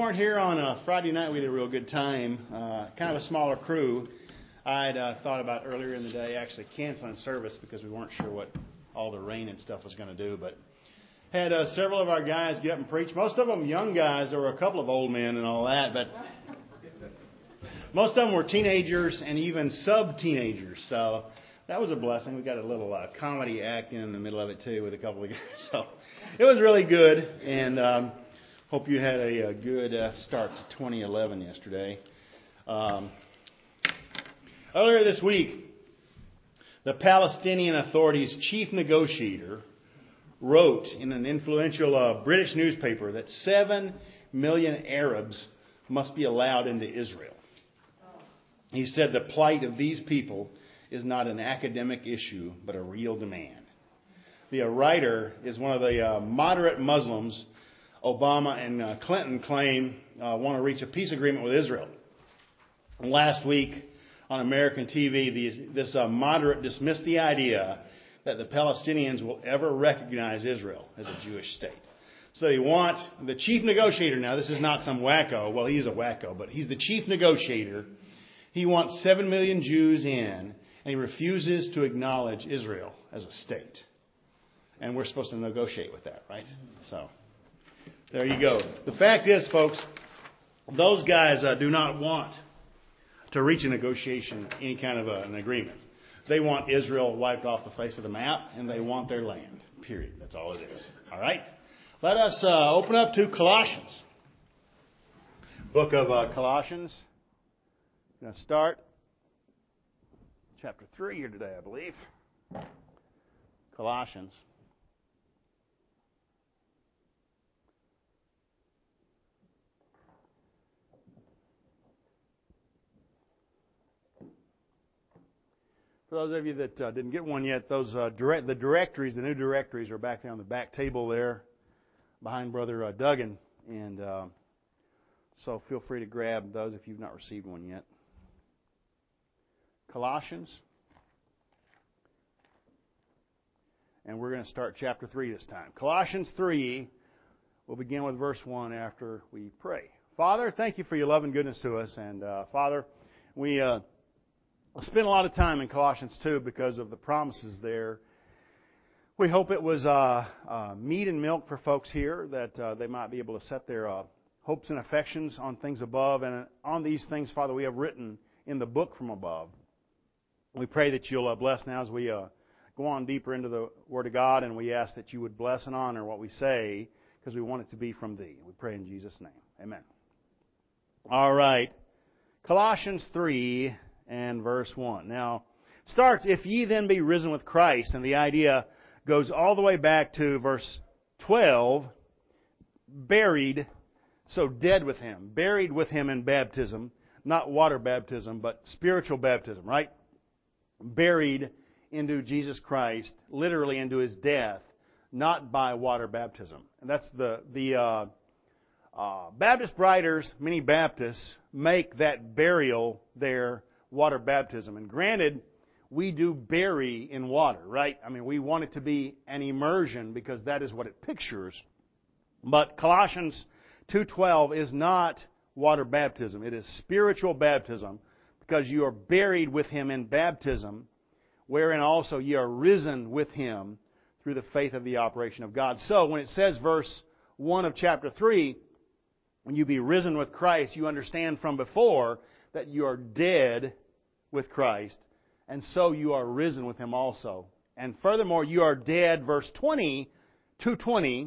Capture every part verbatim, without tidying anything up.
weren't here on a Friday night, we had a real good time. Uh, kind of a smaller crew. I'd uh, thought about earlier in the day actually canceling service because we weren't sure what all the rain and stuff was going to do. But had uh, several of our guys get up and preach. Most of them young guys. There were a couple of old men and all that. But most of them were teenagers and even sub-teenagers. So that was a blessing. We got a little uh, comedy act in the middle of it too with a couple of guys. So it was really good. And um, hope you had a, a good uh, start to twenty eleven yesterday. Um, earlier this week, the Palestinian Authority's chief negotiator wrote in an influential uh, British newspaper that seven million Arabs must be allowed into Israel. He said the plight of these people is not an academic issue, but a real demand. The uh, writer is one of the uh, moderate Muslims Obama and uh, Clinton claim uh, want to reach a peace agreement with Israel. And last week on American T V, the, this uh, moderate dismissed the idea that the Palestinians will ever recognize Israel as a Jewish state. So they want the chief negotiator. Now, this is not some wacko. Well, he's a wacko, but he's the chief negotiator. He wants seven million Jews in, and he refuses to acknowledge Israel as a state. And we're supposed to negotiate with that, right? So there you go. The fact is, folks, those guys uh, do not want to reach a negotiation, any kind of a, an agreement. They want Israel wiped off the face of the map, and they want their land, period. That's all it is. All right? Let us uh, open up to Colossians. Book of uh, Colossians. I'm going to start chapter three here today, I believe. Colossians. For those of you that uh, didn't get one yet, those uh, direct, the directories, the new directories, are back there on the back table there, behind Brother uh, Duggan, and uh, so feel free to grab those if you've not received one yet. Colossians, and we're going to start chapter three this time. Colossians three. We'll begin with verse one after we pray. Father, thank you for your love and goodness to us, and uh, Father, we. Uh, I spent a lot of time in Colossians two because of the promises there. We hope it was uh, uh, meat and milk for folks here, that uh, they might be able to set their uh, hopes and affections on things above. And on these things, Father, we have written in the book from above. We pray that you'll uh, bless now as we uh, go on deeper into the Word of God, and we ask that you would bless and honor what we say, because we want it to be from Thee. We pray in Jesus' name. Amen. All right. Colossians three and verse one. Now, starts, if ye then be risen with Christ, and the idea goes all the way back to verse twelve, buried, so dead with Him, buried with Him in baptism, not water baptism, but spiritual baptism, right? Buried into Jesus Christ, literally into His death, not by water baptism. And that's the, the uh, uh, Baptist writers, many Baptists, make that burial there water baptism. And granted, we do bury in water, right? I mean, we want it to be an immersion because that is what it pictures. But Colossians two twelve is not water baptism. It is spiritual baptism, because you are buried with Him in baptism, wherein also ye are risen with Him through the faith of the operation of God. So when it says verse one of chapter three, when you be risen with Christ, you understand from before that you are dead with Christ, and so you are risen with Him also. And furthermore, you are dead, verse twenty, two twenty,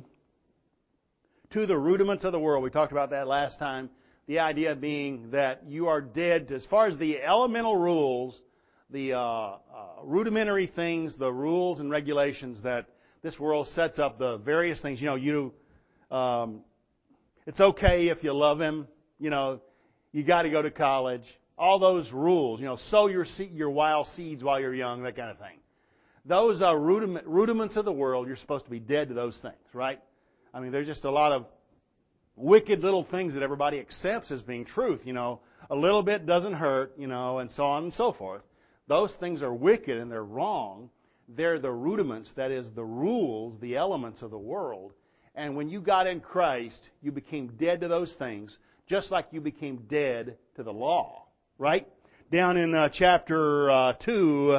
to the rudiments of the world. We talked about that last time. The idea being that you are dead as far as the elemental rules, the uh, uh, rudimentary things, the rules and regulations that this world sets up, the various things. You know, you um, it's okay if you love Him. You know, you got to go to college. All those rules, you know, sow your seed, your wild seeds while you're young, that kind of thing. Those are rudiment, rudiments of the world. You're supposed to be dead to those things, right? I mean, there's just a lot of wicked little things that everybody accepts as being truth. You know, a little bit doesn't hurt, you know, and so on and so forth. Those things are wicked and they're wrong. They're the rudiments, that is, the rules, the elements of the world. And when you got in Christ, you became dead to those things, just like you became dead to the law. Right? Down in uh, chapter uh, two,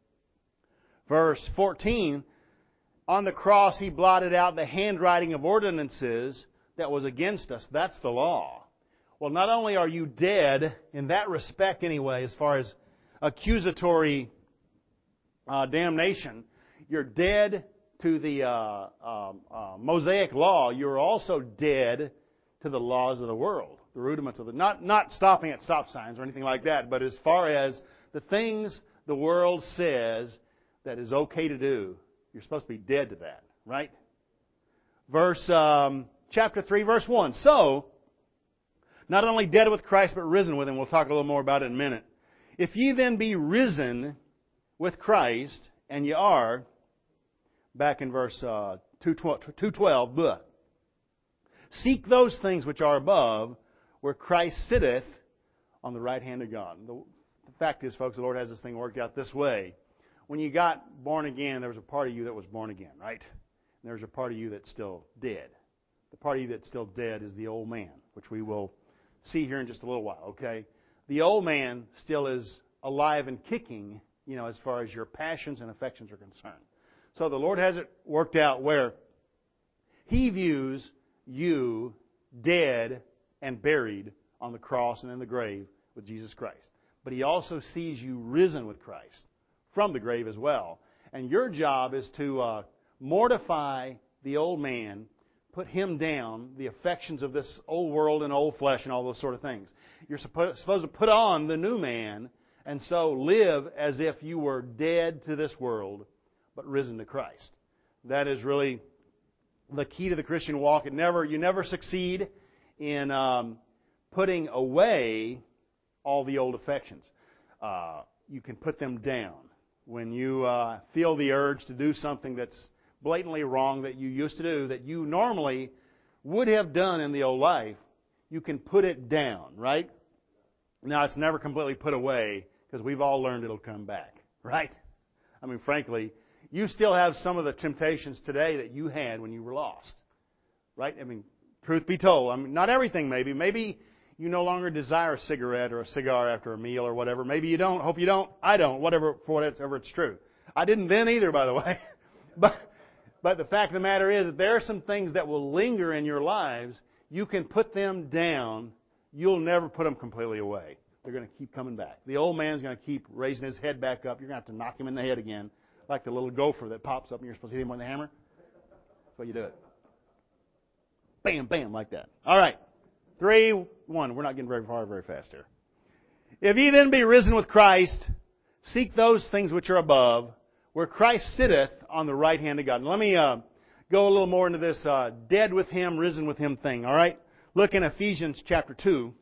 verse fourteen, on the cross He blotted out the handwriting of ordinances that was against us. That's the law. Well, not only are you dead in that respect anyway, as far as accusatory uh, damnation, you're dead to the uh, uh, uh, Mosaic law. You're also dead to the laws of the world, the rudiments of the... Not, not stopping at stop signs or anything like that, but as far as the things the world says that is okay to do, you're supposed to be dead to that, right? Verse, um, chapter three, verse one. So, not only dead with Christ, but risen with Him. We'll talk a little more about it in a minute. If ye then be risen with Christ, and ye are, back in verse uh, two twelve, bleh, seek those things which are above, where Christ sitteth on the right hand of God. The, the fact is, folks, the Lord has this thing worked out this way. When you got born again, there was a part of you that was born again, right? And there was a part of you that's still dead. The part of you that's still dead is the old man, which we will see here in just a little while, okay? The old man still is alive and kicking, you know, as far as your passions and affections are concerned. So the Lord has it worked out where He views you dead and buried on the cross and in the grave with Jesus Christ. But He also sees you risen with Christ from the grave as well. And your job is to uh, mortify the old man, put him down, the affections of this old world and old flesh and all those sort of things. You're supposed to put on the new man and so live as if you were dead to this world but risen to Christ. That is really the key to the Christian walk. It never, you never succeed in um, putting away all the old affections. Uh, you can put them down. When you uh, feel the urge to do something that's blatantly wrong that you used to do, that you normally would have done in the old life, you can put it down, right? Now, it's never completely put away, because we've all learned it'll come back, right? I mean, frankly, you still have some of the temptations today that you had when you were lost, right? I mean, truth be told, I mean, not everything maybe. Maybe you no longer desire a cigarette or a cigar after a meal or whatever. Maybe you don't. Hope you don't. I don't. Whatever, for whatever it's true. I didn't then either, by the way. but but the fact of the matter is that there are some things that will linger in your lives. You can put them down. You'll never put them completely away. They're going to keep coming back. The old man's going to keep raising his head back up. You're going to have to knock him in the head again, like the little gopher that pops up and you're supposed to hit him with a hammer. That's how you do it. Bam, bam, like that. All right. Three, one. We're not getting very far very fast here. If ye then be risen with Christ, seek those things which are above, where Christ sitteth on the right hand of God. Now, let me uh, go a little more into this uh, dead with Him, risen with Him thing. All right? Look in Ephesians chapter two.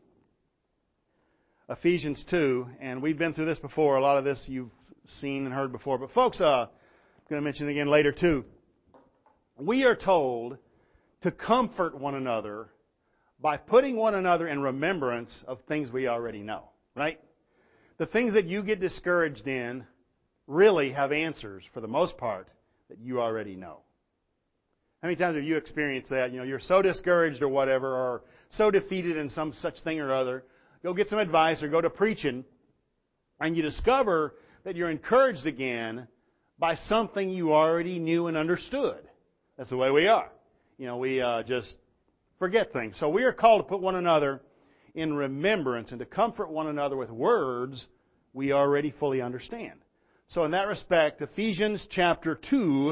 Ephesians two, and we've been through this before. A lot of this you've seen and heard before. But folks, uh, I'm going to mention it again later too. We are told to comfort one another by putting one another in remembrance of things we already know, right? The things that you get discouraged in really have answers, for the most part, that you already know. How many times have you experienced that? You know, you're so discouraged or whatever, or so defeated in some such thing or other. Go get some advice or go to preaching, and you discover that you're encouraged again by something you already knew and understood. That's the way we are. You know, we uh, just forget things. So we are called to put one another in remembrance and to comfort one another with words we already fully understand. So in that respect, Ephesians chapter two,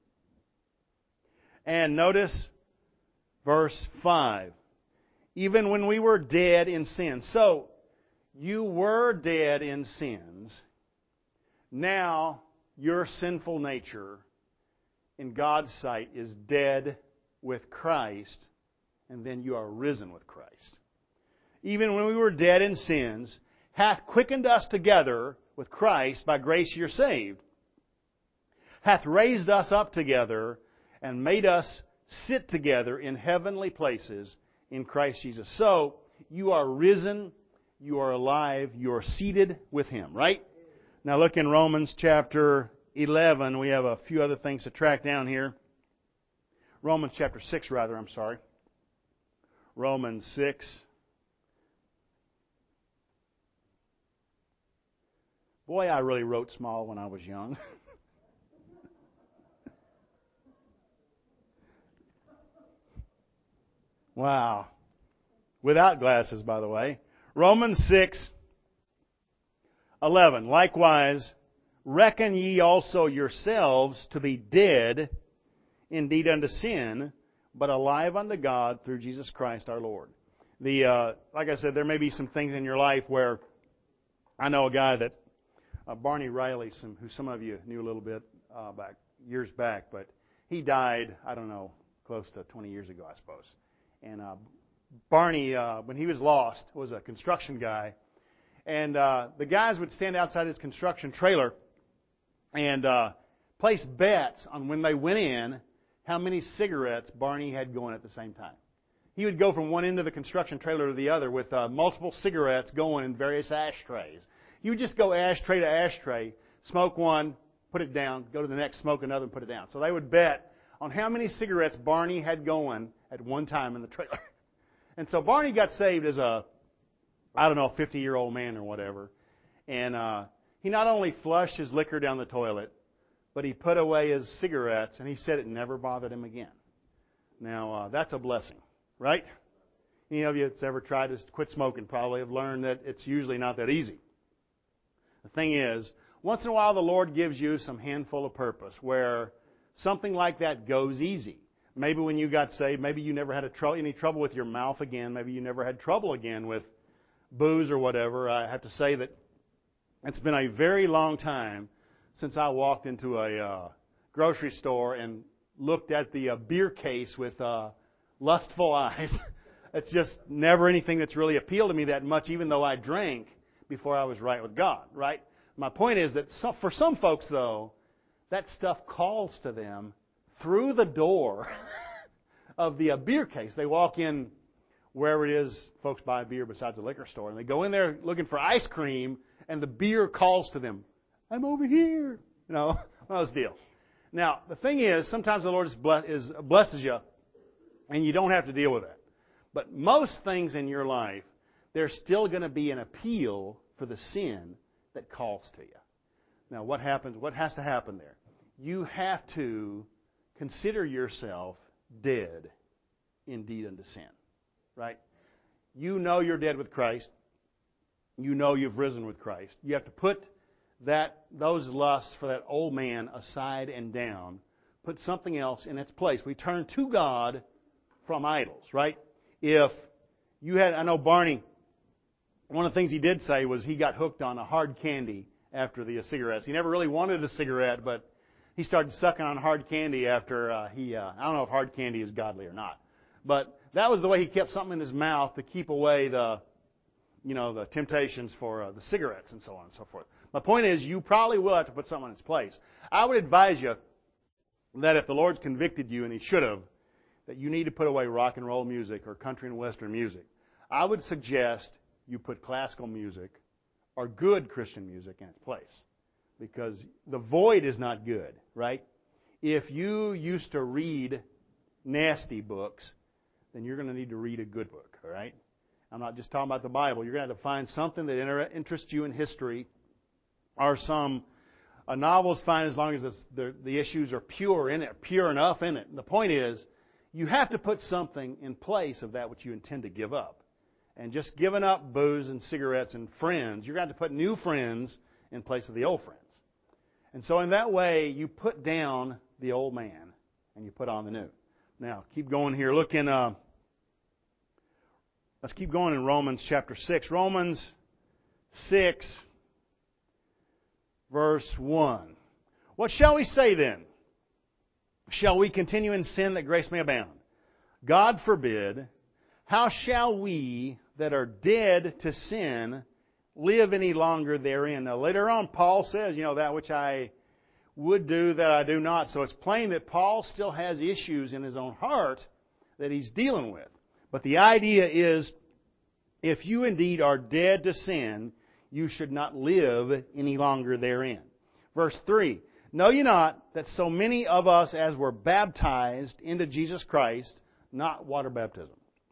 and notice verse five. Even when we were dead in sin. So, you were dead in sins. Now, your sinful nature in God's sight is dead with Christ, and then you are risen with Christ. Even when we were dead in sins, hath quickened us together with Christ, by grace you're saved, hath raised us up together, and made us sit together in heavenly places in Christ Jesus. So, you are risen, you are alive, you are seated with Him, right? Now look in Romans chapter eleven. We have a few other things to track down here. Romans chapter six, rather, I'm sorry. Romans six. Boy, I really wrote small when I was young. Wow. Without glasses, by the way. Romans six, eleven. Likewise, reckon ye also yourselves to be dead indeed unto sin, but alive unto God through Jesus Christ our Lord. The uh, like I said, there may be some things in your life where I know a guy that uh, Barney Riley, some, who some of you knew a little bit uh, back years back, but he died, I don't know, close to twenty years ago, I suppose. And uh, Barney, uh, when he was lost, was a construction guy, and uh, the guys would stand outside his construction trailer and uh, place bets on when they went in how many cigarettes Barney had going at the same time. He would go from one end of the construction trailer to the other with uh, multiple cigarettes going in various ashtrays. You would just go ashtray to ashtray, smoke one, put it down, go to the next, smoke another, and put it down. So they would bet on how many cigarettes Barney had going at one time in the trailer. And so Barney got saved as a, I don't know, fifty-year-old man or whatever. And uh, he not only flushed his liquor down the toilet, but he put away his cigarettes, and he said it never bothered him again. Now, uh, that's a blessing, right? Any of you that's ever tried to quit smoking probably have learned that it's usually not that easy. The thing is, once in a while the Lord gives you some handful of purpose where something like that goes easy. Maybe when you got saved, maybe you never had a tr- any trouble with your mouth again. Maybe you never had trouble again with booze or whatever. I have to say that it's been a very long time since I walked into a uh, grocery store and looked at the uh, beer case with uh, lustful eyes. It's just never anything that's really appealed to me that much, even though I drank before I was right with God, right? My point is that some, for some folks, though, that stuff calls to them through the door of the uh, beer case. They walk in wherever it is folks buy beer besides a liquor store, and they go in there looking for ice cream, and the beer calls to them. I'm over here. You know, one of those deals. Now, the thing is, sometimes the Lord is bless, is, blesses you, and you don't have to deal with it. But most things in your life, there's still going to be an appeal for the sin that calls to you. Now, what happens? What has to happen there? You have to consider yourself dead indeed unto sin, right? You know you're dead with Christ. You know you've risen with Christ. You have to put that those lusts for that old man aside and down. Put something else in its place. We turn to God from idols, right? If you had, I know Barney, one of the things he did say was he got hooked on a hard candy after the cigarettes. He never really wanted a cigarette, but he started sucking on hard candy after uh, he, uh, I don't know if hard candy is godly or not. But that was the way he kept something in his mouth to keep away the, you know, the temptations for uh, the cigarettes and so on and so forth. My point is, you probably will have to put something in its place. I would advise you that if the Lord's convicted you, and He should have, that you need to put away rock and roll music or country and western music. I would suggest you put classical music or good Christian music in its place. Because the void is not good, right? If you used to read nasty books, then you're going to need to read a good book, all right? I'm not just talking about the Bible. You're going to have to find something that inter- interests you in history, or some a novel's fine as long as it's, the, the issues are pure in it, pure enough in it. And the point is, you have to put something in place of that which you intend to give up. And just giving up booze and cigarettes and friends, you're going to have to put new friends in place of the old friends. And so in that way, you put down the old man and you put on the new. Now, keep going here. Look in, uh, let's keep going in Romans chapter six. Romans six, verse one. What shall we say then? Shall we continue in sin that grace may abound? God forbid. How shall we that are dead to sin live any longer therein? Now later on, Paul says, you know, that which I would do, that I do not. So it's plain that Paul still has issues in his own heart that he's dealing with. But the idea is, if you indeed are dead to sin, you should not live any longer therein. Verse three, Know ye not that so many of us as were baptized into Jesus Christ, not water baptism,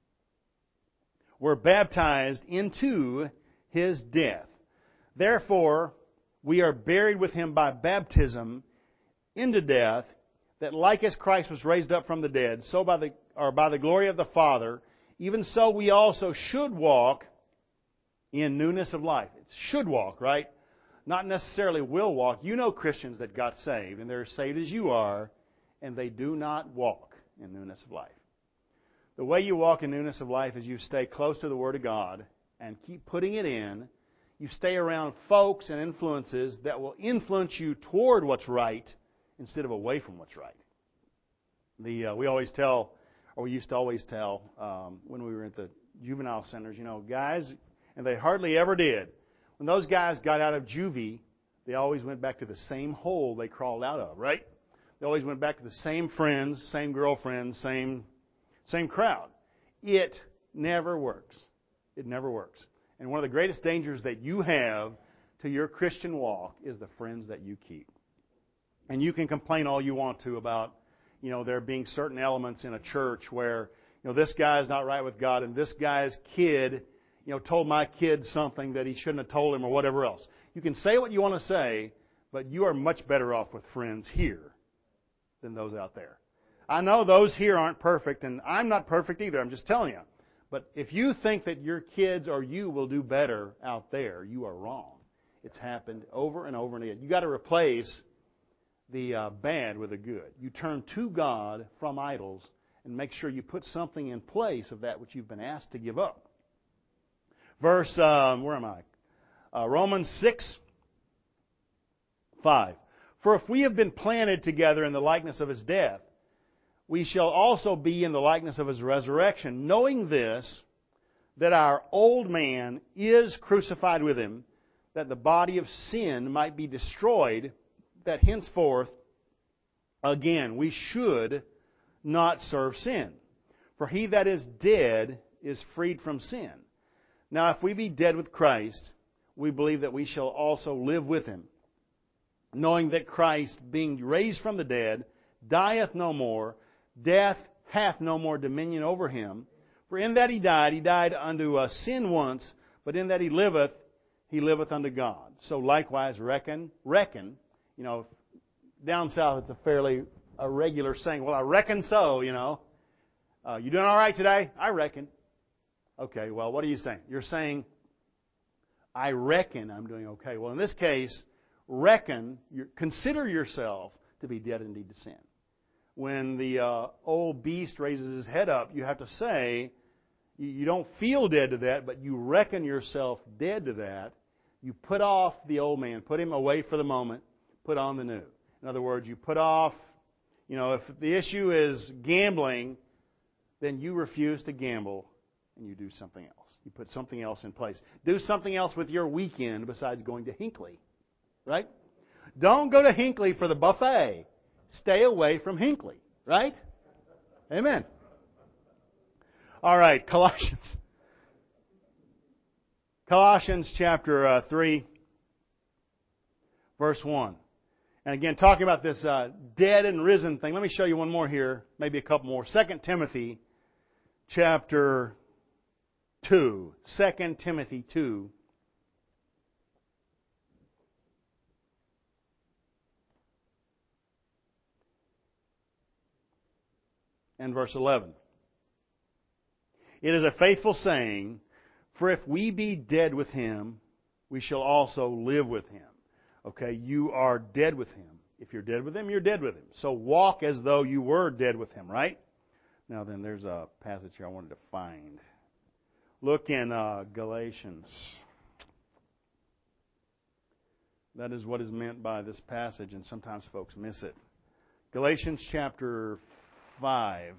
were baptized into His death. Therefore, we are buried with Him by baptism into death, that like as Christ was raised up from the dead, so by the or by the glory of the Father, even so we also should walk in newness of life. It should walk, right? Not necessarily will walk. You know Christians that got saved, and they're as saved as you are, and they do not walk in newness of life. The way you walk in newness of life is you stay close to the Word of God and keep putting it in. You stay around folks and influences that will influence you toward what's right instead of away from what's right. The uh, we always tell, or we used to always tell um, when we were at the juvenile centers, you know, guys, and they hardly ever did. When those guys got out of juvie, they always went back to the same hole they crawled out of, right? They always went back to the same friends, same girlfriends, same same crowd. It never works. It never works. And one of the greatest dangers that you have to your Christian walk is the friends that you keep. And you can complain all you want to about, you know, there being certain elements in a church where, you know, this guy's not right with God and this guy's kid, you know, told my kid something that he shouldn't have told him or whatever else. You can say what you want to say, but you are much better off with friends here than those out there. I know those here aren't perfect, and I'm not perfect either. I'm just telling you. But if you think that your kids or you will do better out there, you are wrong. It's happened over and over and again. You've got to replace the uh, bad with the good. You turn to God from idols and make sure you put something in place of that which you've been asked to give up. Verse, um, where am I? Uh, Romans six, five. For if we have been planted together in the likeness of His death, we shall also be in the likeness of His resurrection, knowing this, that our old man is crucified with Him, that the body of sin might be destroyed, that henceforth, again, we should not serve sin. For he that is dead is freed from sin. Now, if we be dead with Christ, we believe that we shall also live with Him, knowing that Christ, being raised from the dead, dieth no more, death hath no more dominion over Him. For in that He died, He died unto uh, sin once, but in that He liveth, He liveth unto God. So likewise, reckon, reckon, you know, down south it's a fairly a regular saying, well, I reckon so, you know. Uh, you doing all right today? I reckon. Okay, well, what are you saying? You're saying, I reckon I'm doing okay. Well, in this case, reckon, consider yourself to be dead indeed to sin. When the uh, old beast raises his head up, you have to say, you don't feel dead to that, but you reckon yourself dead to that. You put off the old man, put him away for the moment, put on the new. In other words, you put off, you know, if the issue is gambling, then you refuse to gamble and you do something else. You put something else in place. Do something else with your weekend besides going to Hinckley. Right? Don't go to Hinckley for the buffet. Stay away from Hinckley. Right? Amen. All right, Colossians. Colossians chapter uh, three, verse one. And again, talking about this uh, dead and risen thing, let me show you one more here, maybe a couple more. Second Timothy chapter two. Second Timothy two. And verse eleven. It is a faithful saying, for if we be dead with Him, we shall also live with Him. Okay, you are dead with Him. If you're dead with Him, you're dead with Him. So walk as though you were dead with Him, right? Now then, there's a passage here I wanted to find. Look in uh, Galatians. That is what is meant by this passage, and sometimes folks miss it. Galatians chapter five.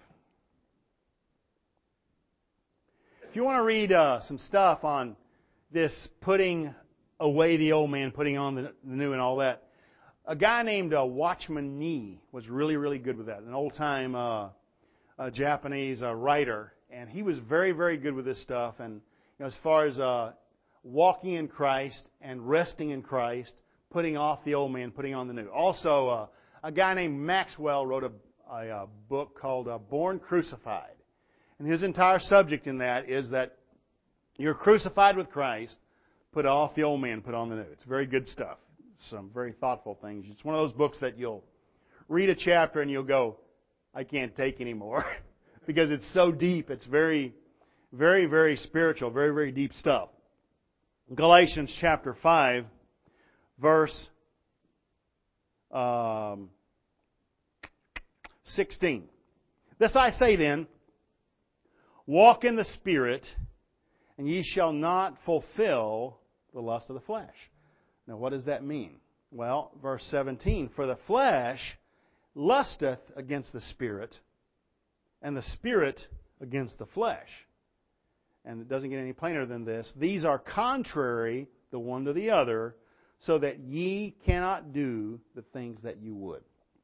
If you want to read uh, some stuff on this putting away the old man, putting on the, the new and all that, a guy named uh, Watchman Nee was really, really good with that. An old-time uh, uh, Japanese uh, writer, and he was very, very good with this stuff. And you know, as far as uh, walking in Christ and resting in Christ, putting off the old man, putting on the new. Also, uh, a guy named Maxwell wrote a, a, a book called uh, Born Crucified. And his entire subject in that is that you're crucified with Christ, put off the old man, put on the new. It's very good stuff. Some very thoughtful things. It's one of those books that you'll read a chapter and you'll go, I can't take anymore. Because it's so deep. It's very, very, very spiritual, very, very deep stuff. Galatians chapter five, verse um, sixteen. This I say then, walk in the Spirit, and ye shall not fulfill the lust of the flesh. Now, what does that mean? Well, verse seventeen, for the flesh lusteth against the Spirit, and the Spirit against the flesh. And it doesn't get any plainer than this. These are contrary the one to the other, so that ye cannot do the things that you would.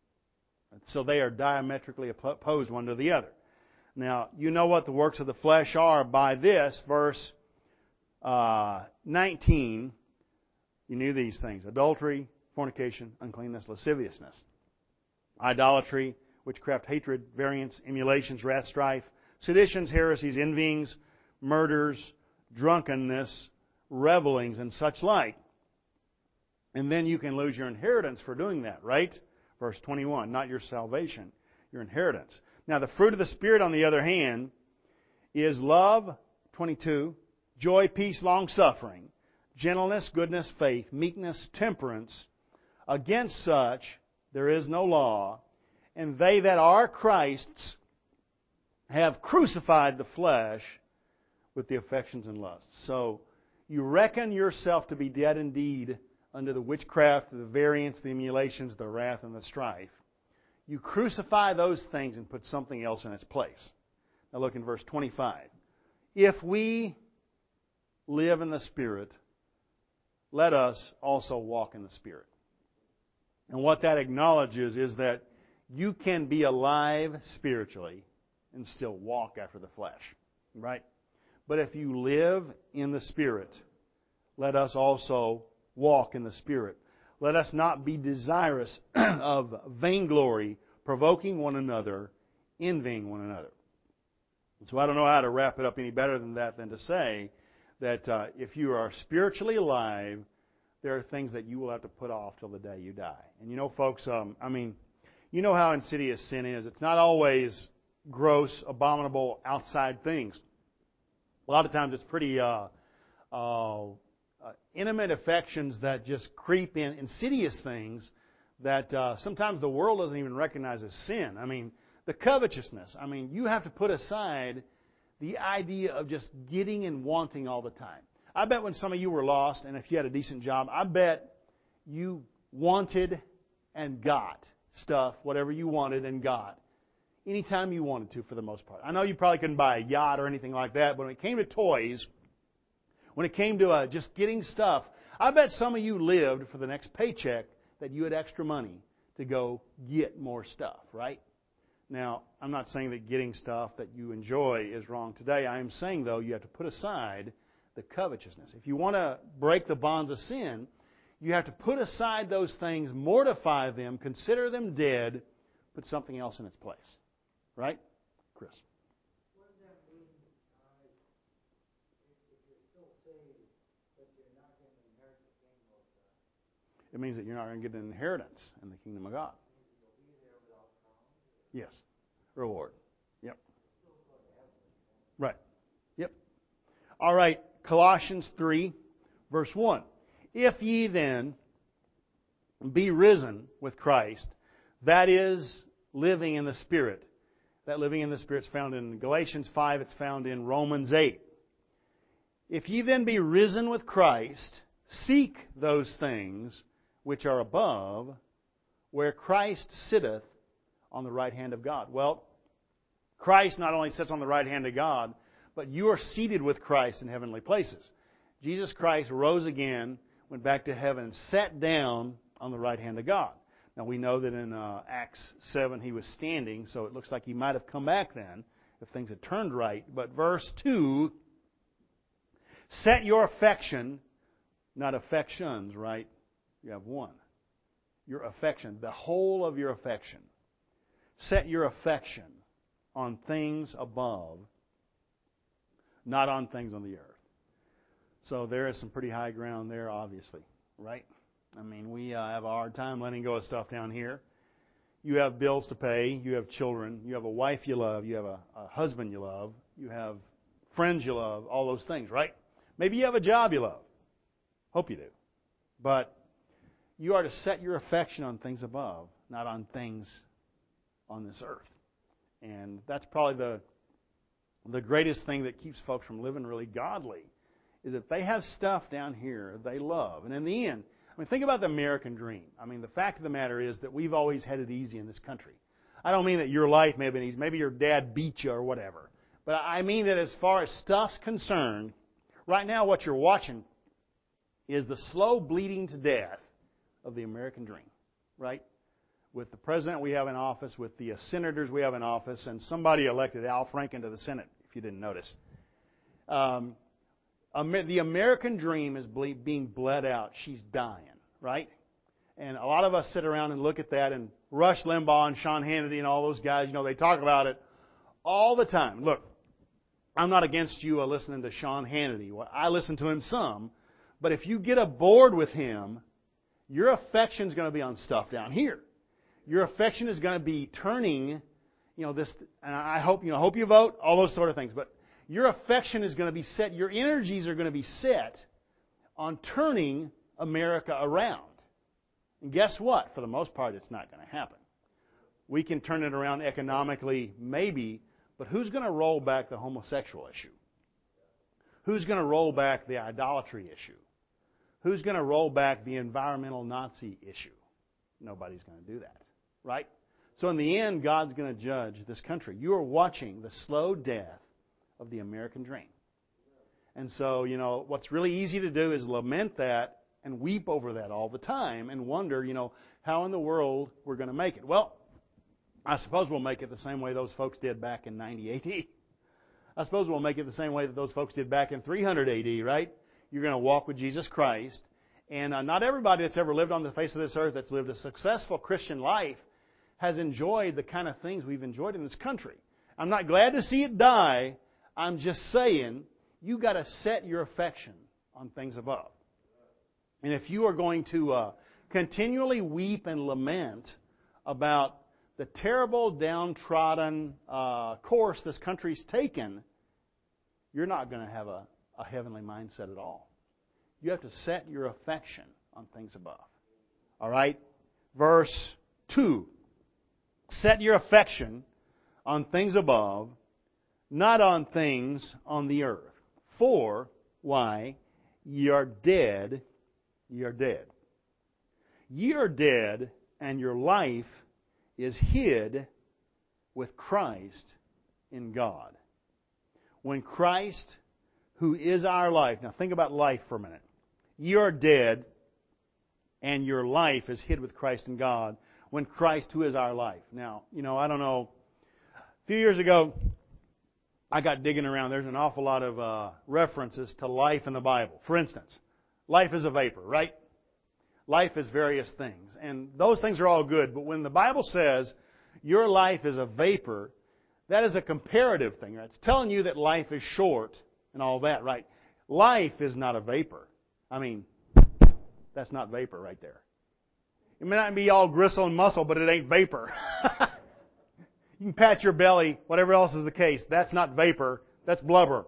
So they are diametrically opposed one to the other. Now, you know what the works of the flesh are by this, verse uh, nineteen. You knew these things: adultery, fornication, uncleanness, lasciviousness, idolatry, witchcraft, hatred, variance, emulations, wrath, strife, seditions, heresies, envyings, murders, drunkenness, revelings, and such like. And then you can lose your inheritance for doing that, right? Verse twenty-one, not your salvation, your inheritance. Now, the fruit of the Spirit, on the other hand, is love, twenty-two, joy, peace, long-suffering, gentleness, goodness, faith, meekness, temperance. Against such there is no law. And they that are Christ's have crucified the flesh with the affections and lusts. So, you reckon yourself to be dead indeed under the witchcraft, the variance, the emulations, the wrath, and the strife. You crucify those things and put something else in its place. Now look in verse twenty-five. If we live in the Spirit, let us also walk in the Spirit. And what that acknowledges is that you can be alive spiritually and still walk after the flesh. Right? But if you live in the Spirit, let us also walk in the Spirit. Let us not be desirous of vainglory, provoking one another, envying one another. And so I don't know how to wrap it up any better than that than to say that uh, if you are spiritually alive, there are things that you will have to put off till the day you die. And you know, folks, um, I mean, you know how insidious sin is. It's not always gross, abominable, outside things. A lot of times it's pretty uh, uh, uh, intimate affections that just creep in, insidious things that uh, sometimes the world doesn't even recognize as sin. I mean, the covetousness. I mean, you have to put aside the idea of just getting and wanting all the time. I bet when some of you were lost, and if you had a decent job, I bet you wanted and got stuff, whatever you wanted and got, anytime you wanted to for the most part. I know you probably couldn't buy a yacht or anything like that, but when it came to toys, when it came to uh, just getting stuff, I bet some of you lived for the next paycheck that you had extra money to go get more stuff, right? Now, I'm not saying that getting stuff that you enjoy is wrong today. I am saying, though, you have to put aside the covetousness. If you want to break the bonds of sin, you have to put aside those things, mortify them, consider them dead, put something else in its place. Right? Chris? What does that mean uh, if, if you're still saved, but you're not going to inherit the kingdom of God? It means that you're not going to get an inheritance in the kingdom of God. You'll be there without crown? Yes. Reward. Yep. Right. Yep. All right. Colossians three, verse one. If ye then be risen with Christ, that is living in the Spirit. That living in the Spirit is found in Galatians five. It's found in Romans eight. If ye then be risen with Christ, seek those things which are above, where Christ sitteth on the right hand of God. Well, Christ not only sits on the right hand of God, but you are seated with Christ in heavenly places. Jesus Christ rose again, went back to heaven, and sat down on the right hand of God. Now, we know that in uh, Acts seven he was standing, so it looks like he might have come back then if things had turned right. But verse two, set your affection, not affections, right? You have one. Your affection, the whole of your affection. Set your affection on things above, not on things on the earth. So there is some pretty high ground there, obviously, right? I mean, we uh, have a hard time letting go of stuff down here. You have bills to pay. You have children. You have a wife you love. You have a, a husband you love. You have friends you love. All those things, right? Maybe you have a job you love. Hope you do. But you are to set your affection on things above, not on things on this earth. And that's probably the the greatest thing that keeps folks from living really godly, is that they have stuff down here they love. And in the end, I mean, think about the American dream. I mean, the fact of the matter is that we've always had it easy in this country. I don't mean that your life may have been easy. Maybe your dad beat you or whatever. But I mean that as far as stuff's concerned, right now what you're watching is the slow bleeding to death of the American dream, right? With the president we have in office, with the senators we have in office, and somebody elected Al Franken to the Senate, if you didn't notice. Um, the American dream is being bled out. She's dying, right? And a lot of us sit around and look at that, and Rush Limbaugh and Sean Hannity and all those guys, you know, they talk about it all the time. Look, I'm not against you listening to Sean Hannity. I listen to him some. But if you get aboard with him, your affection is going to be on stuff down here. Your affection is going to be turning, you know, this, and I hope, you know, hope you vote, all those sort of things. But your affection is going to be set, your energies are going to be set on turning America around. And guess what? For the most part, it's not going to happen. We can turn it around economically, maybe, but who's going to roll back the homosexual issue? Who's going to roll back the idolatry issue? Who's going to roll back the environmental Nazi issue? Nobody's going to do that, right? So in the end, God's going to judge this country. You are watching the slow death of the American dream. And so, you know, what's really easy to do is lament that and weep over that all the time and wonder, you know, how in the world we're going to make it. Well, I suppose we'll make it the same way those folks did back in ninety A D. I suppose we'll make it the same way that those folks did back in three hundred A D, right? You're going to walk with Jesus Christ. And uh, not everybody that's ever lived on the face of this earth that's lived a successful Christian life has enjoyed the kind of things we've enjoyed in this country. I'm not glad to see it die. I'm just saying you've got to set your affection on things above. And if you are going to uh, continually weep and lament about the terrible, downtrodden uh, course this country's taken, you're not going to have a, a heavenly mindset at all. You have to set your affection on things above. All right? Verse two. Set your affection on things above, not on things on the earth. For, why? Ye are dead, ye are dead. Ye are dead, and your life is hid with Christ in God. When Christ, who is our life, now think about life for a minute. You are dead, and your life is hid with Christ in God, when Christ, who is our life. Now, you know, I don't know. A few years ago, I got digging around. There's an awful lot of uh, references to life in the Bible. For instance, life is a vapor, right? Life is various things. And those things are all good. But when the Bible says your life is a vapor, that is a comparative thing. Right? It's telling you that life is short and all that, right? Life is not a vapor. I mean, that's not vapor right there. It may not be all gristle and muscle, but it ain't vapor. You can pat your belly, whatever else is the case. That's not vapor. That's blubber.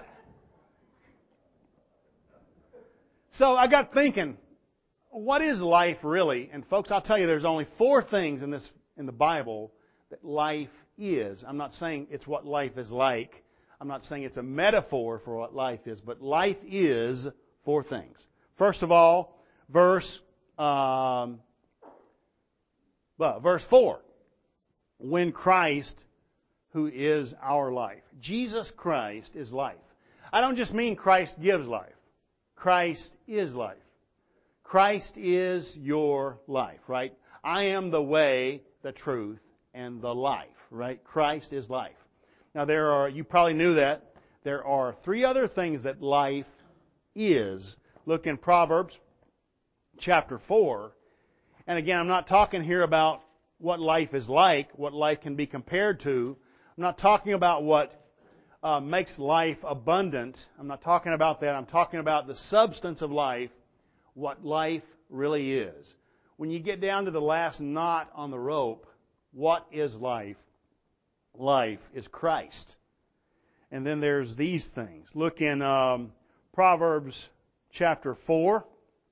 So I got thinking, what is life really? And folks, I'll tell you, there's only four things in this in the Bible that life is. I'm not saying it's what life is like. I'm not saying it's a metaphor for what life is, but life is four things. First of all, verse um, well, verse four. When Christ, who is our life. Jesus Christ is life. I don't just mean Christ gives life. Christ is life. Christ is your life, right? I am the way, the truth, and the life, right? Christ is life. Now there are, you probably knew that, there are three other things that life is. Look in Proverbs chapter four. And again, I'm not talking here about what life is like, what life can be compared to. I'm not talking about what uh, makes life abundant. I'm not talking about that. I'm talking about the substance of life, what life really is. When you get down to the last knot on the rope, what is life? Life is Christ. And then there's these things. Look in um, Proverbs chapter four,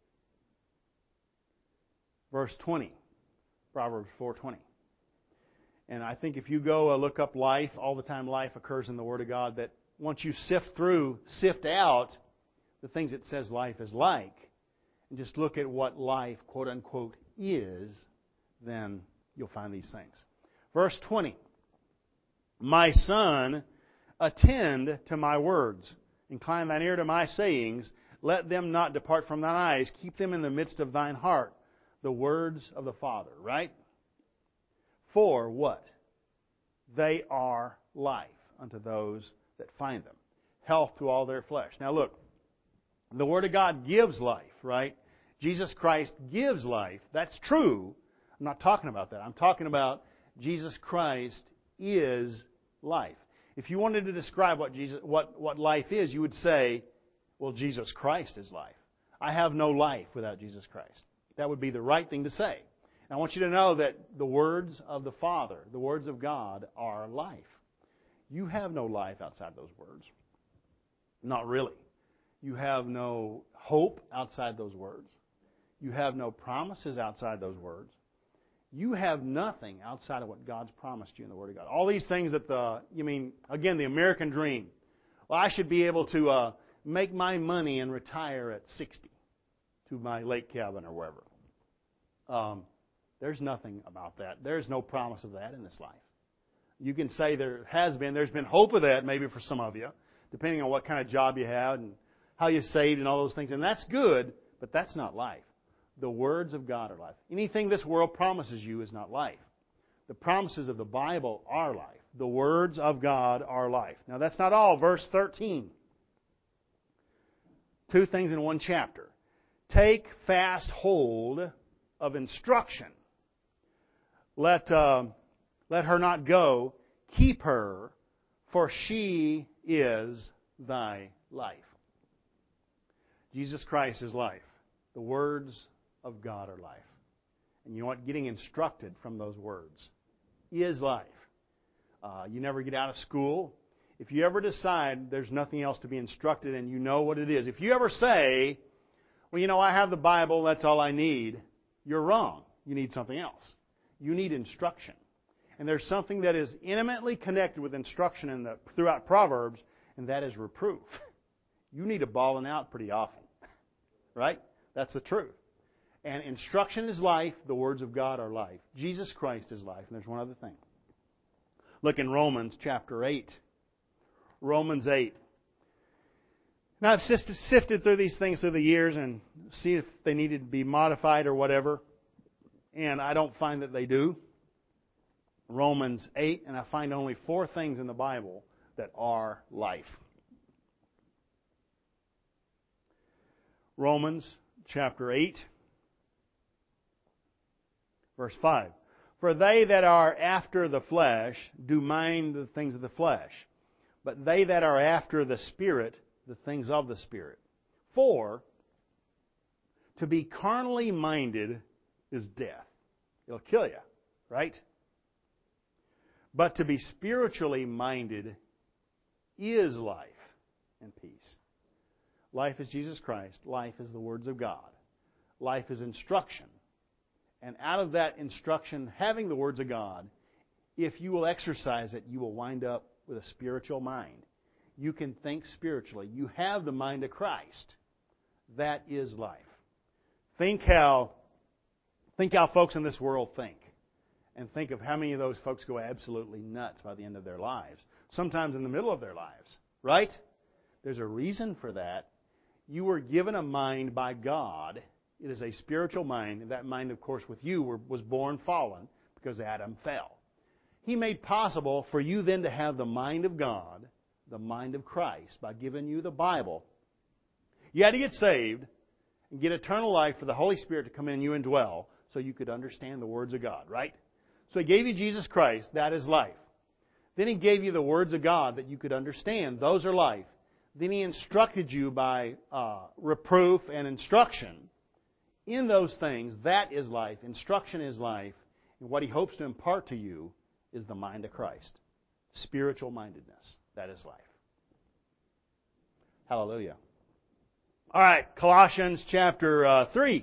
verse twenty. Proverbs four twenty. And I think if you go uh, look up life, all the time life occurs in the Word of God, that once you sift through, sift out the things it says life is like, and just look at what life, quote unquote, is, then you'll find these things. Verse twenty. My son, attend to my words. Incline thine ear to my sayings. Let them not depart from thine eyes. Keep them in the midst of thine heart. The words of the Father, right? For what? They are life unto those that find them. Health to all their flesh. Now look, the Word of God gives life, right? Jesus Christ gives life. That's true. I'm not talking about that. I'm talking about Jesus Christ is life. If you wanted to describe what Jesus, what, what life is, you would say, well, Jesus Christ is life. I have no life without Jesus Christ. That would be the right thing to say. And I want you to know that the words of the Father, the words of God, are life. You have no life outside those words. Not really. You have no hope outside those words. You have no promises outside those words. You have nothing outside of what God's promised you in the Word of God. All these things that the, you mean, again, the American dream. Well, I should be able to uh, make my money and retire at sixty to my lake cabin or wherever. Um, there's nothing about that. There's no promise of that in this life. You can say there has been. There's been hope of that maybe for some of you, depending on what kind of job you had and how you saved and all those things. And that's good, but that's not life. The words of God are life. Anything this world promises you is not life. The promises of the Bible are life. The words of God are life. Now that's not all. Verse thirteen. Two things in one chapter. Take fast hold of instruction. Let, uh, let her not go. Keep her, for she is thy life. Jesus Christ is life. The words of God are life. And you know what? Getting instructed from those words is life. Uh, you never get out of school. If you ever decide there's nothing else to be instructed in, you know what it is. If you ever say, well, you know, I have the Bible, that's all I need, you're wrong. You need something else. You need instruction. And there's something that is intimately connected with instruction in the, throughout Proverbs, and that is reproof. You need a bawling out pretty often. Right? That's the truth. And instruction is life. The words of God are life. Jesus Christ is life. And there's one other thing. Look in Romans chapter eight. Romans eight. Now I've sifted through these things through the years and see if they needed to be modified or whatever. And I don't find that they do. Romans eight, and I find only four things in the Bible that are life. Romans chapter eight, verse five. For they that are after the flesh do mind the things of the flesh, but they that are after the Spirit, the things of the Spirit. For to be carnally minded is death. It'll kill you, right? But to be spiritually minded is life and peace. Life is Jesus Christ. Life is the words of God. Life is instruction. And out of that instruction, having the words of God, if you will exercise it, you will wind up with a spiritual mind. You can think spiritually. You have the mind of Christ. That is life. Think how, think how folks in this world think. And think of how many of those folks go absolutely nuts by the end of their lives. Sometimes in the middle of their lives. Right? There's a reason for that. You were given a mind by God. It is a spiritual mind. And that mind, of course, with you were, was born fallen because Adam fell. He made possible for you then to have the mind of God, the mind of Christ, by giving you the Bible. You had to get saved, and get eternal life for the Holy Spirit to come in you and dwell so you could understand the words of God, right? So He gave you Jesus Christ. That is life. Then He gave you the words of God that you could understand. Those are life. Then He instructed you by uh, reproof and instruction in those things. That is life. Instruction is life. And what He hopes to impart to you is the mind of Christ. Spiritual mindedness. That is life. Hallelujah. All right, Colossians chapter uh, three.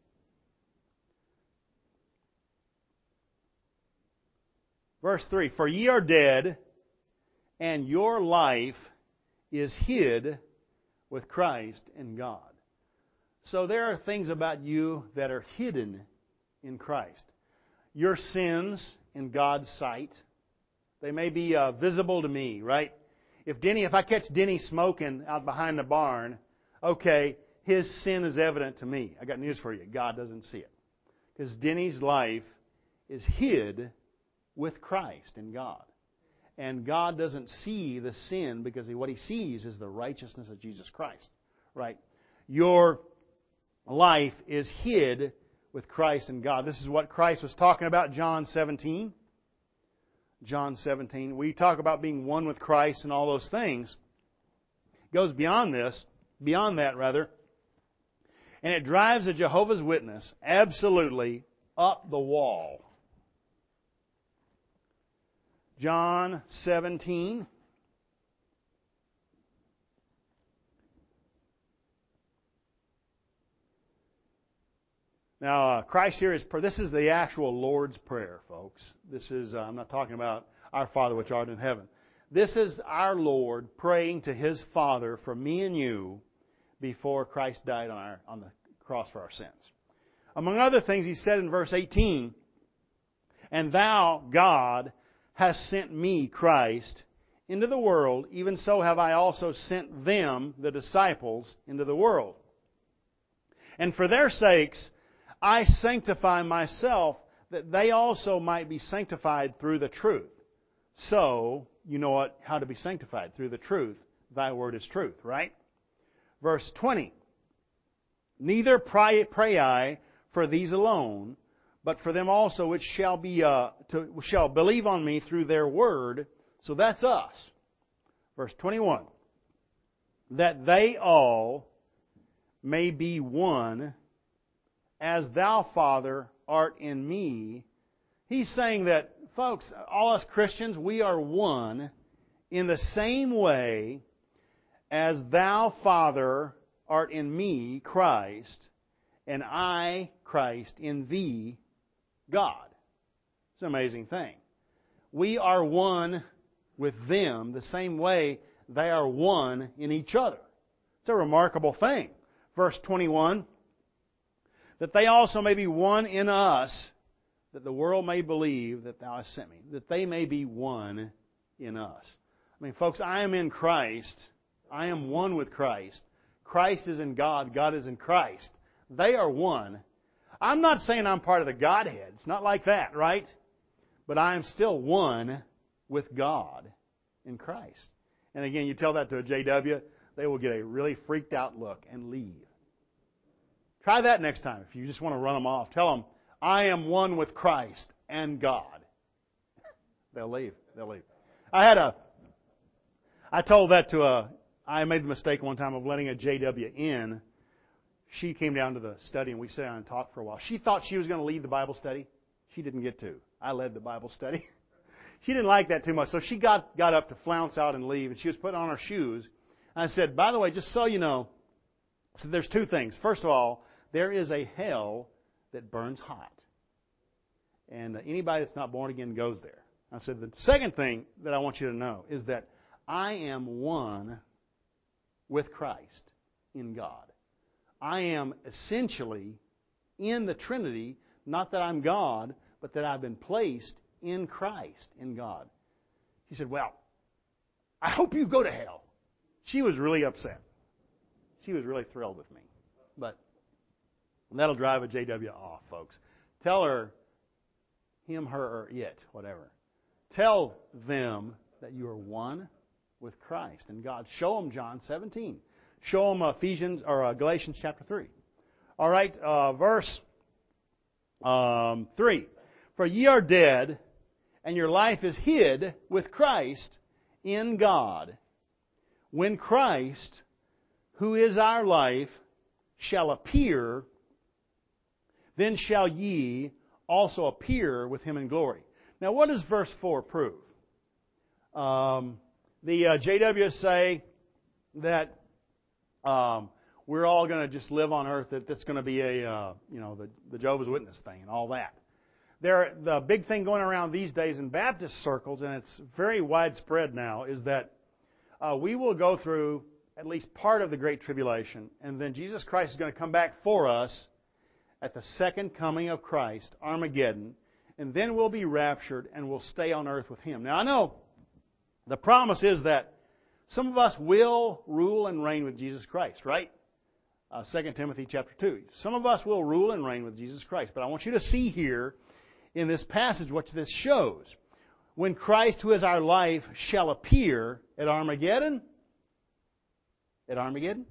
Verse three. For ye are dead, and your life is hid with Christ in God. So there are things about you that are hidden in Christ. Your sins in God's sight, they may be uh, visible to me, right? If Denny, if I catch Denny smoking out behind the barn, okay, his sin is evident to me. I got news for you. God doesn't see it. Because Denny's life is hid with Christ in God. And God doesn't see the sin because what He sees is the righteousness of Jesus Christ. Right? Your life is hid with Christ and God. This is what Christ was talking about, John seventeen. John seventeen. We talk about being one with Christ and all those things. It goes beyond this, beyond that rather. And it drives a Jehovah's Witness absolutely up the wall. John seventeen. Now, uh, Christ here is, this is the actual Lord's Prayer, folks. This is, uh, I'm not talking about our Father which art in heaven. This is our Lord praying to His Father for me and you before Christ died on, our, on the cross for our sins. Among other things, He said in verse eighteen, and Thou, God, hast sent me, Christ, into the world, even so have I also sent them, the disciples, into the world. And for their sakes, I sanctify myself, that they also might be sanctified through the truth. So, you know what? How to be sanctified? Through the truth. Thy word is truth, right? Verse twenty. Neither pray, pray I for these alone, but for them also which shall be uh, to, shall believe on me through their word. So that's us. Verse twenty-one. That they all may be one, as Thou, Father, art in me. He's saying that, folks, all us Christians, we are one in the same way as Thou, Father, art in me, Christ, and I, Christ, in Thee, God. It's an amazing thing. We are one with them the same way they are one in each other. It's a remarkable thing. Verse twenty-one. That they also may be one in us, that the world may believe that Thou hast sent me. That they may be one in us. I mean, folks, I am in Christ. I am one with Christ. Christ is in God. God is in Christ. They are one. I'm not saying I'm part of the Godhead. It's not like that, right? But I am still one with God in Christ. And again, you tell that to a J W, they will get a really freaked out look and leave. Try that next time if you just want to run them off. Tell them, I am one with Christ and God. They'll leave. They'll leave. I had a, I told that to a, I made the mistake one time of letting a J W in. She came down to the study and we sat down and talked for a while. She thought she was going to lead the Bible study. She didn't get to. I led the Bible study. She didn't like that too much. So she got, got up to flounce out and leave, and she was putting on her shoes. And I said, by the way, just so you know, so there's two things. First of all, there is a hell that burns hot. And anybody that's not born again goes there. I said, the second thing that I want you to know is that I am one with Christ in God. I am essentially in the Trinity, not that I'm God, but that I've been placed in Christ, in God. She said, well, I hope you go to hell. She was really upset. She was really thrilled with me. But that'll drive a J W off, folks. Tell her, him, her, or it, whatever. Tell them that you are one with Christ and God. Show them John seventeen. Show them Ephesians or Galatians chapter three. All right, uh, verse um, three. For ye are dead, and your life is hid with Christ in God. When Christ, who is our life, shall appear, then shall ye also appear with Him in glory. Now, what does verse four prove? Um, the uh, J Ws say that um, we're all going to just live on earth, that that's going to be a, uh, you know, the, the Jehovah's Witness thing and all that. There, the big thing going around these days in Baptist circles, and it's very widespread now, is that uh, we will go through at least part of the Great Tribulation, and then Jesus Christ is going to come back for us at the second coming of Christ, Armageddon, and then we'll be raptured and we'll stay on earth with Him. Now, I know the promise is that some of us will rule and reign with Jesus Christ, right? Uh, Second Timothy chapter two. Some of us will rule and reign with Jesus Christ. But I want you to see here in this passage what this shows. When Christ, who is our life, shall appear at Armageddon, at Armageddon,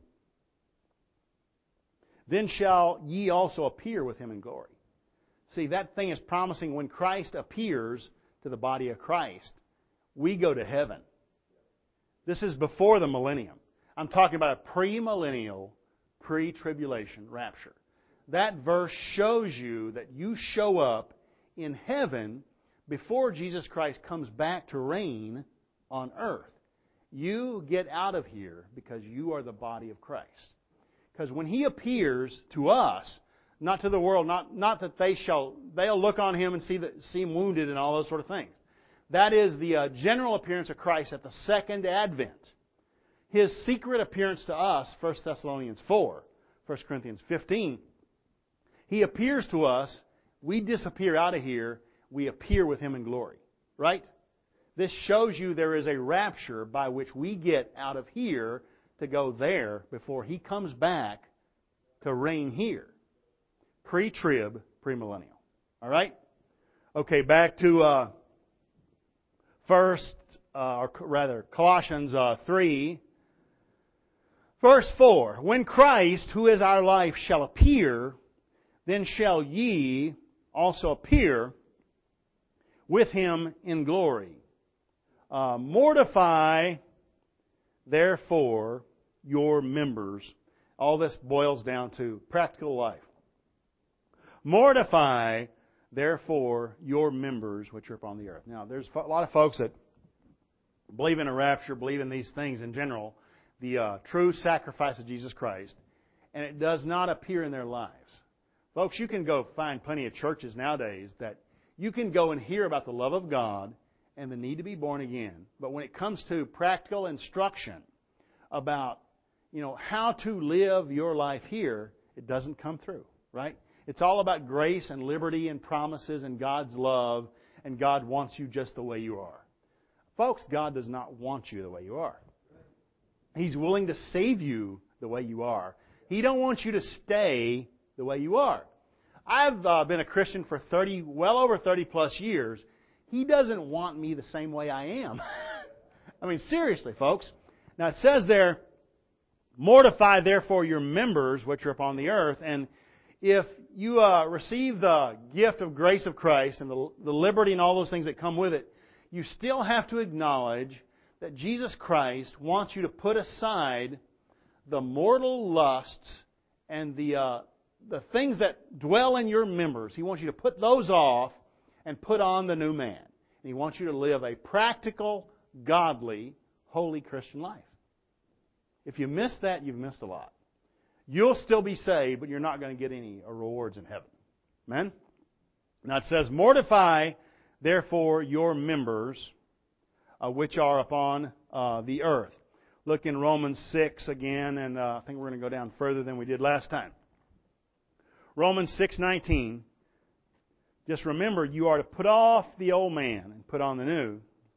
then shall ye also appear with Him in glory. See, that thing is promising when Christ appears to the body of Christ, we go to heaven. This is before the millennium. I'm talking about a premillennial, pre-tribulation rapture. That verse shows you that you show up in heaven before Jesus Christ comes back to reign on earth. You get out of here because you are the body of Christ. Because when He appears to us, not to the world, not, not that they shall, they'll look on Him and see, that, see Him wounded and all those sort of things. That is the uh, general appearance of Christ at the second advent. His secret appearance to us, First Thessalonians four, First Corinthians fifteen, He appears to us, we disappear out of here, we appear with Him in glory. Right? This shows you there is a rapture by which we get out of here to go there before He comes back to reign here. Pre-trib, premillennial. All right? Okay, back to uh, first, uh, or rather, Colossians uh, three. Verse four. When Christ, who is our life, shall appear, then shall ye also appear with Him in glory. Uh, mortify, therefore, your members. All this boils down to practical life. Mortify, therefore, your members which are upon the earth. Now, there's a lot of folks that believe in a rapture, believe in these things in general, the uh, true sacrifice of Jesus Christ, and it does not appear in their lives. Folks, you can go find plenty of churches nowadays that you can go and hear about the love of God and the need to be born again. But when it comes to practical instruction about, you know, how to live your life here, it doesn't come through, right? It's all about grace and liberty and promises and God's love, and God wants you just the way you are. Folks, God does not want you the way you are. He's willing to save you the way you are. He don't want you to stay the way you are. I've uh, been a Christian for thirty, well over thirty plus years. He doesn't want me the same way I am. I mean, seriously, folks. Now it says there, mortify therefore your members which are upon the earth. And if you uh, receive the gift of grace of Christ and the, the liberty and all those things that come with it, you still have to acknowledge that Jesus Christ wants you to put aside the mortal lusts and the uh, the things that dwell in your members. He wants you to put those off and put on the new man. And He wants you to live a practical, godly, holy Christian life. If you miss that, you've missed a lot. You'll still be saved, but you're not going to get any rewards in heaven. Amen? Now it says, mortify therefore your members uh, which are upon uh, the earth. Look in Romans six again, and uh, I think we're going to go down further than we did last time. Romans six nineteen. Just remember, you are to put off the old man and put on the new.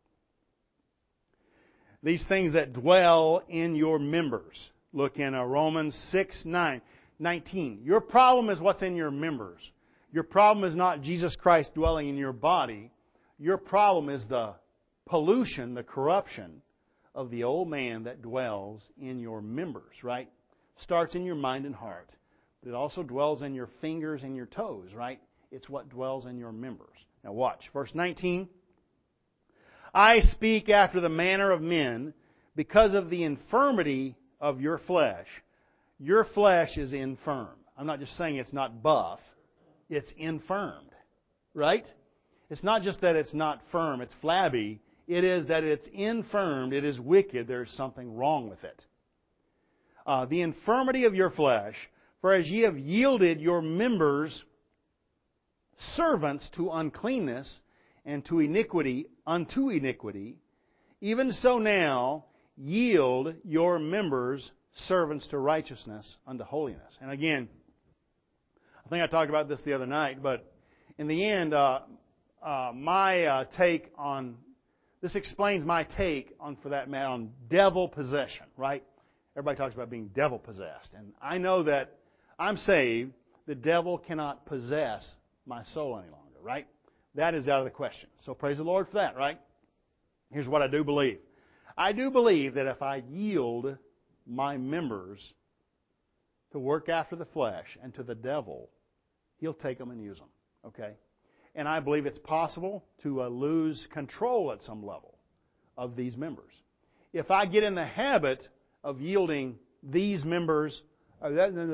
These things that dwell in your members. Look in uh, Romans six nineteen. Your problem is what's in your members. Your problem is not Jesus Christ dwelling in your body. Your problem is the pollution, the corruption of the old man that dwells in your members, right? Starts in your mind and heart. It also dwells in your fingers and your toes, right? It's what dwells in your members. Now watch, verse nineteen. I speak after the manner of men because of the infirmity of your flesh. Your flesh is infirm. I'm not just saying it's not buff. It's infirmed, right? It's not just that it's not firm, it's flabby. It is that it's infirmed, it is wicked, there's something wrong with it. Uh, the infirmity of your flesh, for as ye have yielded your members servants to uncleanness and to iniquity unto iniquity, even so now yield your members servants to righteousness unto holiness. And again, I think I talked about this the other night, but in the end, uh, uh, my uh, take on this explains my take on, for that matter, on devil possession. Right? Everybody talks about being devil possessed, and I know that I'm saved. The devil cannot possess my soul any longer. Right? That is out of the question. So praise the Lord for that. Right? Here's what I do believe. I do believe that if I yield my members to work after the flesh and to the devil, he'll take them and use them. Okay? And I believe it's possible to uh, lose control at some level of these members. If I get in the habit of yielding these members uh,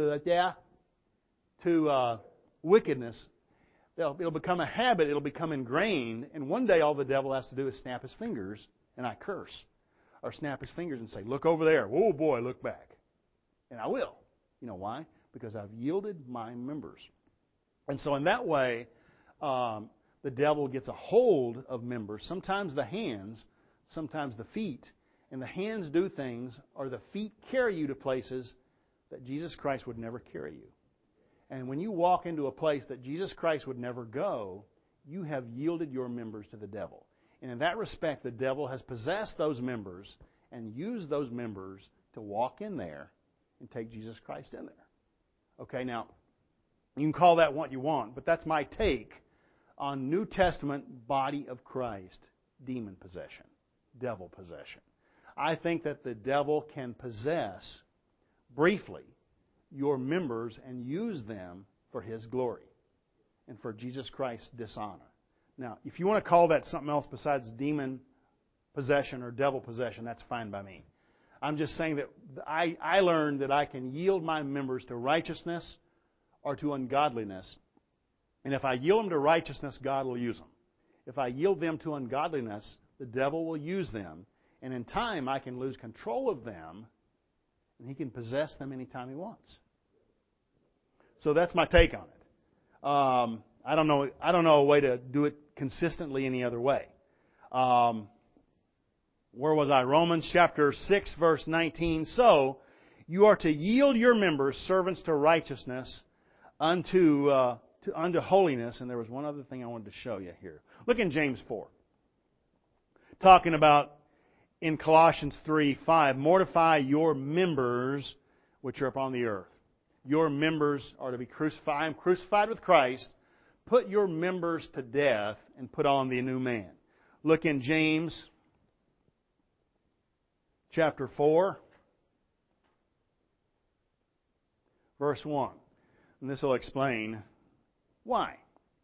to uh, wickedness, it'll become a habit, it'll become ingrained, and one day all the devil has to do is snap his fingers and I curse. Or snap his fingers and say, look over there. Whoa, boy, look back. And I will. You know why? Because I've yielded my members. And so in that way, um, the devil gets a hold of members. Sometimes the hands, sometimes the feet. And the hands do things, or the feet carry you to places that Jesus Christ would never carry you. And when you walk into a place that Jesus Christ would never go, you have yielded your members to the devil. And in that respect, the devil has possessed those members and used those members to walk in there and take Jesus Christ in there. Okay, now, you can call that what you want, but that's my take on New Testament body of Christ, demon possession, devil possession. I think that the devil can possess, briefly, your members and use them for his glory and for Jesus Christ's dishonor. Now, if you want to call that something else besides demon possession or devil possession, that's fine by me. I'm just saying that I, I learned that I can yield my members to righteousness or to ungodliness. And if I yield them to righteousness, God will use them. If I yield them to ungodliness, the devil will use them. And in time, I can lose control of them, and he can possess them anytime he wants. So that's my take on it. Um, I don't know. I don't know a way to do it consistently any other way. Um, where was I? Romans chapter six, verse nineteen. So you are to yield your members servants to righteousness, unto uh, to, unto holiness. And there was one other thing I wanted to show you here. Look in James four, talking about in Colossians three five. Mortify your members which are upon the earth. Your members are to be crucified. I am crucified with Christ. Put your members to death and put on the new man. Look in James chapter four, verse one. And this will explain why.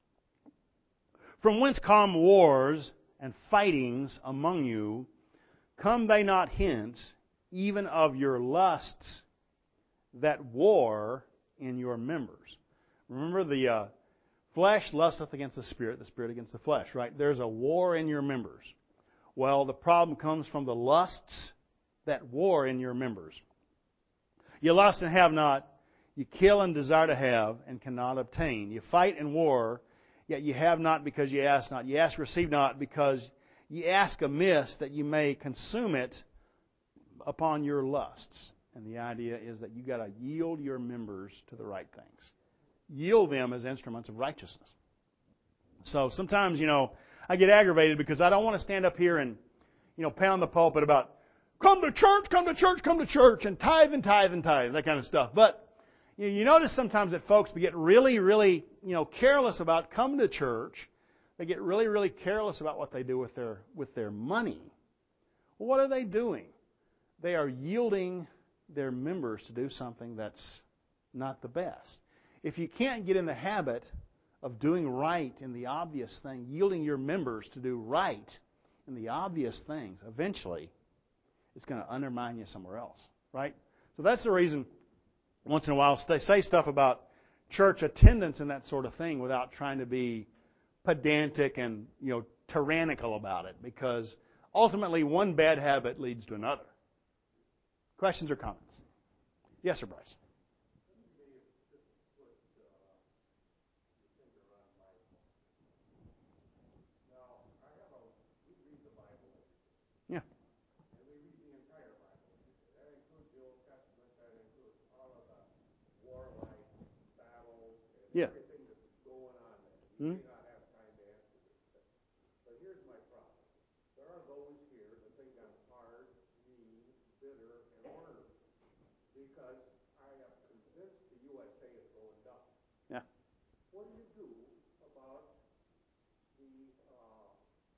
From whence come wars and fightings among you? Come they not hence, even of your lusts that war in your members? Remember, the uh, flesh lusteth against the spirit, the spirit against the flesh, right? There's a war in your members. Well, the problem comes from the lusts that war in your members. You lust and have not. You kill and desire to have and cannot obtain. You fight and war, yet you have not because you ask not. You ask, receive not, because you ask amiss that you may consume it upon your lusts. And the idea is that you've got to yield your members to the right things. Yield them as instruments of righteousness. So sometimes, you know, I get aggravated because I don't want to stand up here and, you know, pound the pulpit about come to church, come to church, come to church, and tithe and tithe and tithe, that kind of stuff. But you know, you notice sometimes that folks get really, really, you know, careless about coming to church. They get really, really careless about what they do with their with their money. Well, what are they doing? They are yielding their members to do something that's not the best. If you can't get in the habit of doing right in the obvious thing, yielding your members to do right in the obvious things, eventually it's going to undermine you somewhere else, right? So that's the reason once in a while they say stuff about church attendance and that sort of thing without trying to be pedantic and, you know, tyrannical about it, because ultimately one bad habit leads to another. Questions or comments? Yes, sir, Bryce. Yeah. And we read the entire Bible. That includes the Old Testament. That includes all of the warlike battles and Yeah. everything that's going on there. We Hmm? may not have time to answer this, but, but here's my problem. There are those here that think I'm hard, mean, bitter, and ornery because I am convinced the U S A is going down. Yeah. What do you do about the uh,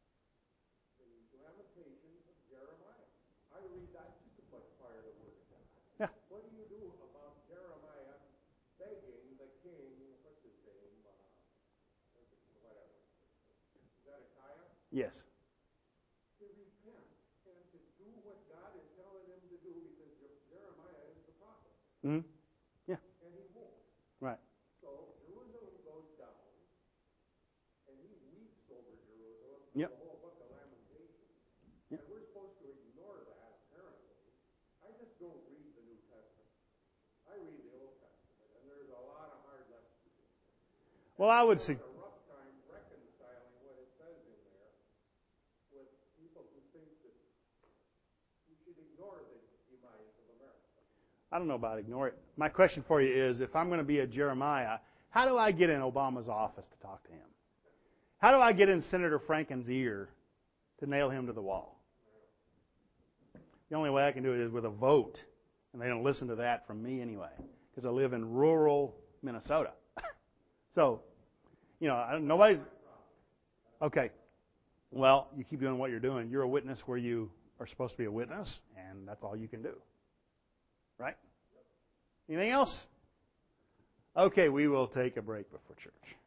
the lamentations of Jeremiah? I read that just as much part of the Word of God. Yeah. What do you do about Jeremiah begging the king, what's his name, uh, whatever, Zedekiah, Yes. to repent and to do what God is telling him to do because Jeremiah is the prophet. Hmm? Yeah. And he won't. Right. So Jerusalem goes down, and he weeps over Jerusalem for Yep. the whole book of Lamentations. Yep. And we're supposed to ignore that, apparently. I just don't read the New Testament. I read the Old Testament, and there's a lot of hard lessons in there. Well, I would say say, a rough time reconciling what it says in there with people who think that you should ignore the demise of America. I don't know about ignore it. My question for you is, if I'm going to be a Jeremiah, how do I get in Obama's office to talk to him? How do I get in Senator Franken's ear to nail him to the wall? The only way I can do it is with a vote, and they don't listen to that from me anyway, because I live in rural Minnesota. So, you know, I- nobody's... Okay. Well, you keep doing what you're doing. You're a witness where you are supposed to be a witness, and that's all you can do. Right? Anything else? Okay, we will take a break before church.